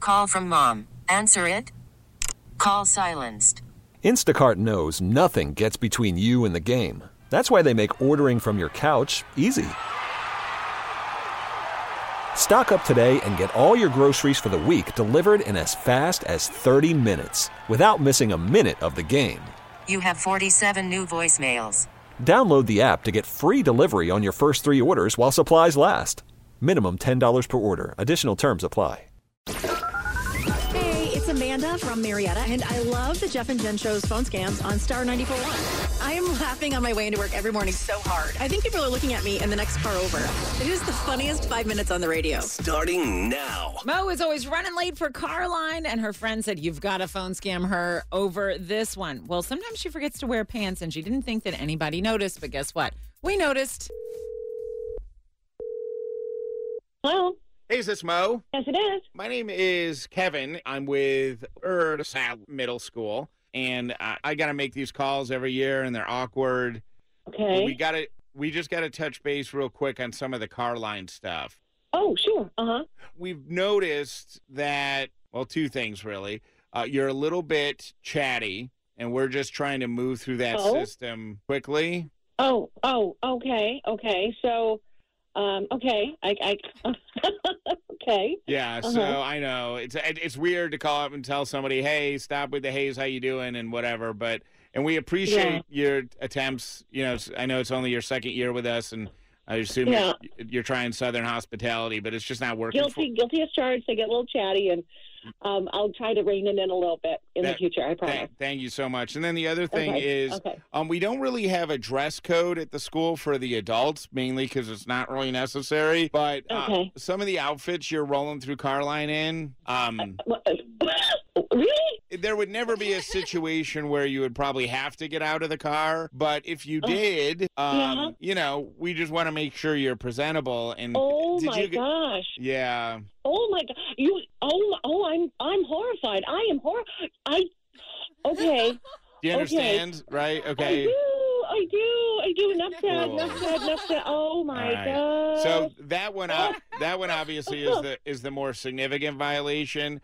Call from mom. Answer it. Call silenced. Instacart knows nothing gets between you and the game. That's why they make ordering from your couch easy. Stock up today and get all your groceries for the week delivered in as fast as 30 minutes without missing a minute of the game. You have 47 new voicemails. Download the app to get free delivery on your first 3 orders while supplies last. Minimum $10 per order. Additional terms apply. Hey, it's Amanda from Marietta, and I love the Jeff and Jen Show's phone scams on Star 94.1. I am laughing on my way into work every morning so hard. I think people are looking at me in the next car over. It is the funniest 5 minutes on the radio. Starting now. Mo is always running late for Carline, and her friend said, you've got to phone scam her over this one. Well, sometimes she forgets to wear pants, and she didn't think that anybody noticed, but guess what? We noticed. Hello? Hey, is this Mo? Yes, it is. My name is Kevin. I'm with Sal Middle School, and I got to make these calls every year, and they're awkward. Okay. We just got to touch base real quick on some of the Carline stuff. Oh, sure. Uh-huh. We've noticed that, well, 2 things, really. You're a little bit chatty, and we're just trying to move through that system quickly. Oh, okay. So, okay. I okay. Yeah, so I know it's weird to call up and tell somebody, "Hey, stop with the haze, how you doing?" and whatever. And we appreciate your attempts. You know, I know it's only your second year with us, and I assume you're trying Southern hospitality, but it's just not working. Guilty as charged. I get a little chatty, and I'll try to rein it in a little bit in the future. I promise. Thank you so much. And then the other thing is, we don't really have a dress code at the school for the adults, mainly because it's not really necessary. But some of the outfits you're rolling through Carline in, really? There would never be a situation where you would probably have to get out of the car. But if you did, you know, we just want to make sure you're presentable. And gosh. Yeah. Oh my God! I'm horrified. I am horrified. Okay. Do you understand? Right? Okay. I do. Enough said. Oh my God. So that one obviously is the more significant violation.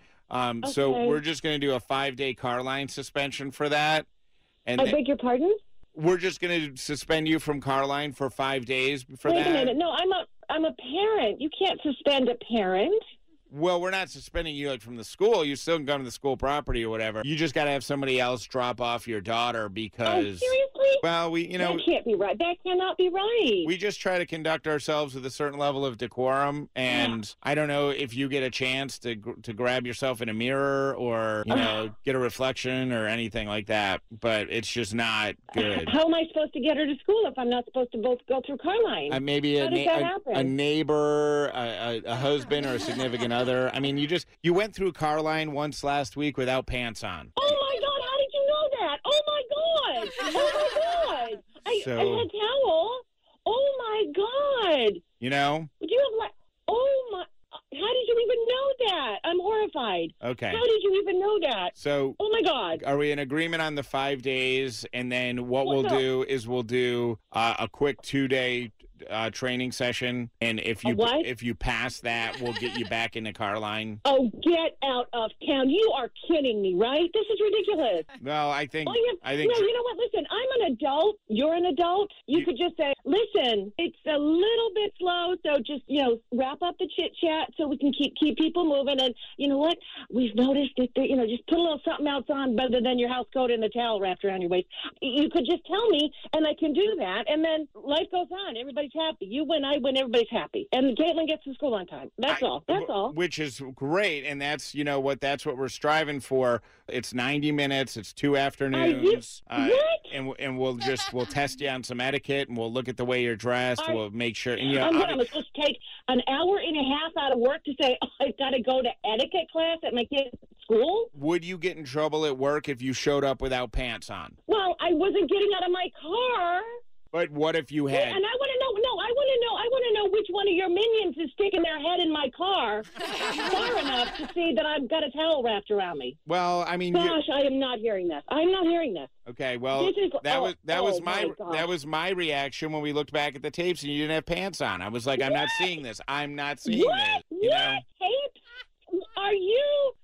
So we're just going to do a 5-day Carline suspension for that. And I beg your pardon? We're just going to suspend you from Carline for 5 days for that. Wait a minute. No, I'm a parent. You can't suspend a parent. Well, we're not suspending you from the school. You still can come to the school property or whatever. You just got to have somebody else drop off your daughter because. Oh, seriously? Well, that can't be right. That cannot be right. We just try to conduct ourselves with a certain level of decorum, and I don't know if you get a chance to grab yourself in a mirror or get a reflection or anything like that. But it's just not good. How am I supposed to get her to school if I'm not supposed to both go through Carline? Maybe a neighbor, a husband, or a significant other. I mean, you went through Carline once last week without pants on. Oh my God! How did you know that? Oh my God! Oh my God! I had a towel. Oh my God! You know? Would you have oh my? How did you even know that? I'm horrified. Okay. How did you even know that? So. Oh my God! Are we in agreement on the 5 days? And then what we'll do is we'll do a quick 2-day training session, and if you pass that, we'll get you back into Carline. Oh, get out of town! You are kidding me, right? This is ridiculous. Well, I think. No, you know what? Listen, I'm an adult. You're an adult. You could just say, "Listen, it's a little bit slow, so just wrap up the chit chat so we can keep people moving." And you know what? We've noticed that just put a little something else on better than your house coat and the towel wrapped around your waist. You could just tell me, and I can do that, and then life goes on. Everybody's happy. You win, I win, everybody's happy. And Caitlin gets to school on time. That's all. That's all. Which is great, and that's that's what we're striving for. It's 90 minutes, it's 2 afternoons. What? And we'll test you on some etiquette, and we'll look at the way you're dressed. We'll make sure. And I'm supposed to take an hour and a half out of work to say, I've got to go to etiquette class at my kid's school? Would you get in trouble at work if you showed up without pants on? Well, I wasn't getting out of my car. But what if you had? And I want to know. I want to know which one of your minions is sticking their head in my car far enough to see that I've got a towel wrapped around me. Well, I mean, gosh, I am not hearing this. I'm not hearing this. Okay, well, that was my reaction when we looked back at the tapes and you didn't have pants on. I was like, I'm not seeing this. I'm not seeing this. What tapes? Are you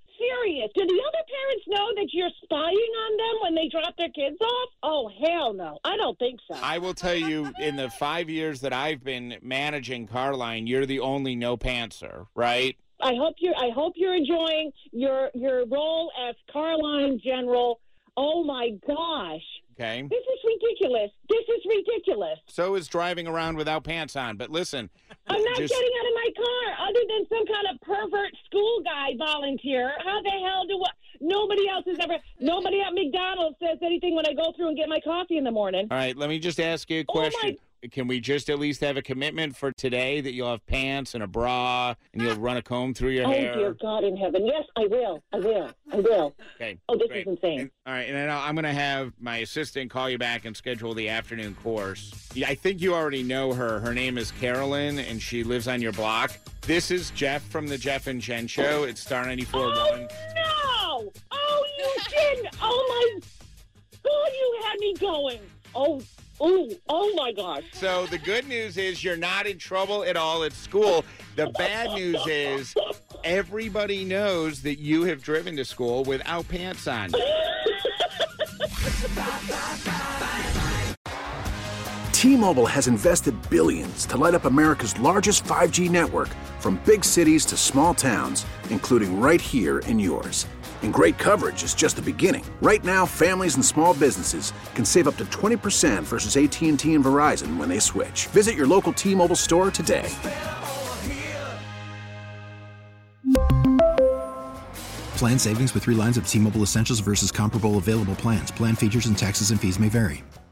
this. Do the other parents know that you're spying on them when they drop their kids off? Oh, hell no. I don't think so. I will tell you, in the 5 years that I've been managing Carline, you're the only no pantser, right? I hope you're enjoying your role as Carline General. Oh my gosh. Okay. This is ridiculous. So is driving around without pants on. But listen, I'm not getting out of my car other than some kind of pervert school guy volunteer. How the hell nobody at McDonald's says anything when I go through and get my coffee in the morning. All right, let me just ask you a question. Can we just at least have a commitment for today that you'll have pants and a bra and you'll run a comb through your hair? Oh, dear God in heaven. Yes, I will. Okay. Oh, this great. is insane. All right, and then I'm going to have my assistant call you back and schedule the afternoon course. Yeah, I think you already know her. Her name is Carolyn, and she lives on your block. This is Jeff from the Jeff and Jen Show. It's Star 94.1. Oh, no! Oh, you didn't! Oh, my God, you had me going. Oh my gosh. So the good news is you're not in trouble at all at school. The bad news is everybody knows that you have driven to school without pants on. T-Mobile has invested billions to light up America's largest 5G network, from big cities to small towns, including right here in yours. And great coverage is just the beginning. Right now, families and small businesses can save up to 20% versus AT&T and Verizon when they switch. Visit your local T-Mobile store today. Plan savings with 3 lines of T-Mobile Essentials versus comparable available plans. Plan features and taxes and fees may vary.